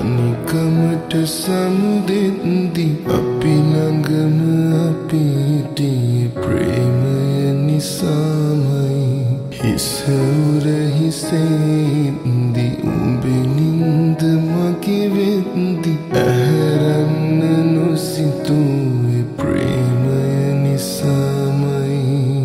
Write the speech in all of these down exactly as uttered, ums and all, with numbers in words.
තනිකමට සමුදෙද්දි අපි ළඟම අපිට ප්‍රේමය නිසාමයි හිසුර හිසෙද්දි උඹේ නින්ද මගේ වෙද්දි ඇහැරන්න නොසිතුවේ ප්‍රේමය නිසාමයි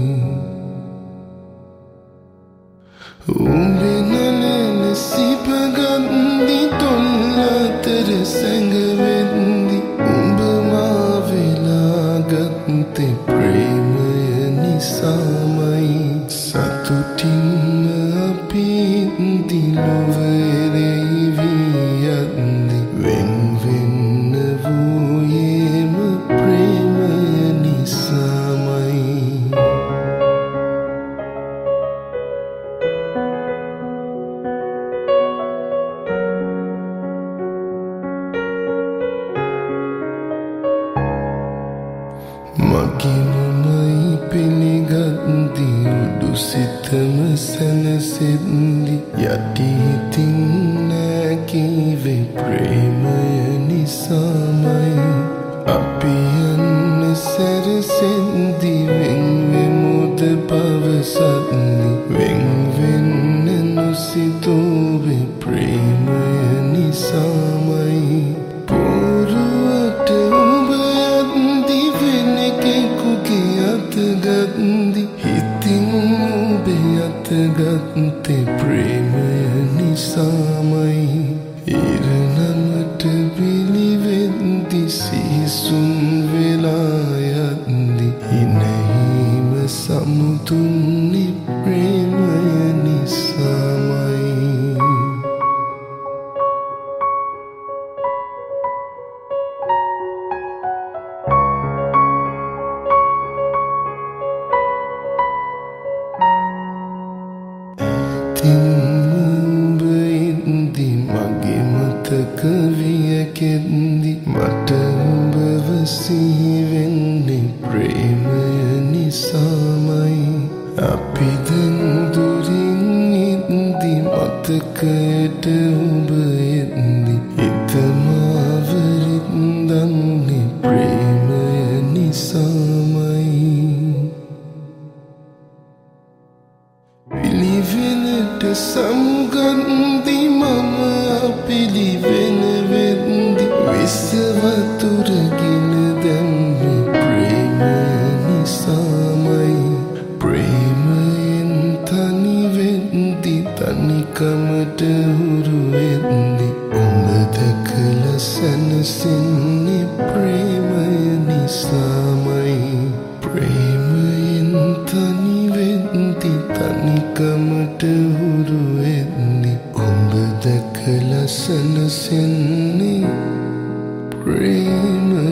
උඹේ නලන සිපගන්දි තොල්ලතර සැඟවෙද්දි උඹ මා වෙලා ගත්තේ ප්‍රේමය නිසාමයි සතුටින්ම අපි දිලොවරෙයි වී යද්දි වෙන් වෙන්න වූයේම ප්‍රේමය නිසාමයි මගිනමයි පිළිගද්දි උඩු සිතම සැනසෙද්දි යටිහිතින් නැගීවේ ප්‍රේමය නිසාමයි අපි යන්න සැරසෙද්දි වෙන් වෙමුද පවසද්දි වෙන් වෙන්න නොසිතුවේ ප්‍රේමය නිසාමයි පොරුවට ගත්දි හිතින් ඔබේ අතගත්තේ ප්‍රේමය නිසාමයි ඉරණමට පිළිවෙද්දි සිහිසුන් වෙලා යද්දි හිනෙහිම සමුතුන්නේ ප්‍රේමය නිසාමයි උඹෙද්දි මගේ මතක වියකෙද්දි මට උඹව සිහි වෙන්නේ ප්‍රේමය නිසාමයි අපි දැන් දුරින් ඉද්දි මතකයට උඹ එද්දි හිත මාවරිත් දන්නේ ප්‍රේමය නිසාමයි පිළිවෙලට සමුගන්දි මම පිළිවෙල වෙද්දි විසවතුරගෙන දැම්මේ ප්‍රේමය නිසාමයි ප්‍රේමයෙන් තනි වෙද්දි තනිකමට හුරු වෙද්දි උඹ දැකලා සැනසෙන්නේ ප්‍රේමය නිසාමයි ප්‍රේමයෙන් තනි වෙද්දි තනිකමට හුරු වෙද්දි උඹ දැකලා සැනසෙන්නේ ප්‍රේමය